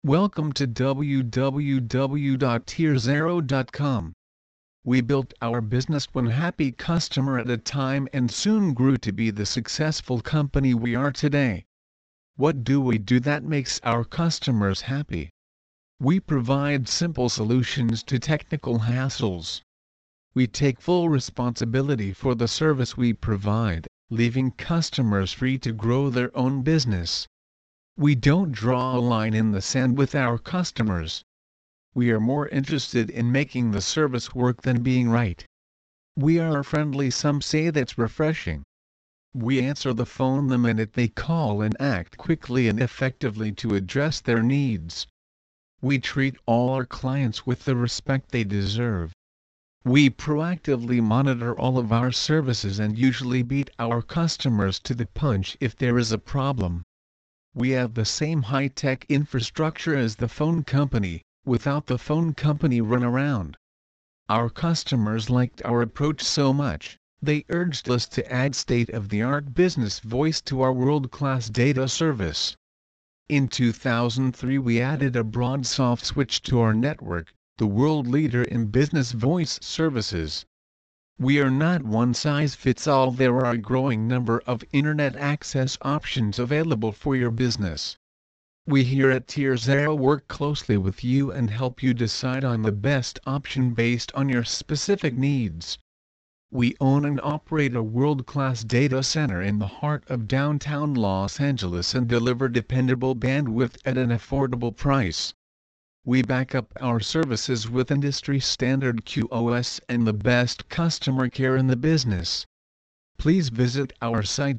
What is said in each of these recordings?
Welcome to www.tierzero.com. We built our business one happy customer at a time and soon grew to be the successful company we are today. What do we do that makes our customers happy? We provide simple solutions to technical hassles. We take full responsibility for the service we provide, leaving customers free to grow their own business. We don't draw a line in the sand with our customers. We are more interested in making the service work than being right. We are friendly, some say that's refreshing. We answer the phone the minute they call and act quickly and effectively to address their needs. We treat all our clients with the respect they deserve. We proactively monitor all of our services and usually beat our customers to the punch if there is a problem. We have the same high-tech infrastructure as the phone company, without the phone company runaround. Our customers liked our approach so much, they urged us to add state-of-the-art business voice to our world-class data service. In 2003 we added a BroadSoft switch to our network, the world leader in business voice services. We are not one-size-fits-all. There are a growing number of internet access options available for your business. We here at TierZero work closely with you and help you decide on the best option based on your specific needs. We own and operate a world-class data center in the heart of downtown Los Angeles and deliver dependable bandwidth at an affordable price. We back up our services with industry-standard QoS and the best customer care in the business. Please visit our site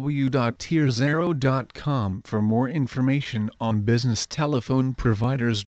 www.tierzero.com for more information on business telephone providers.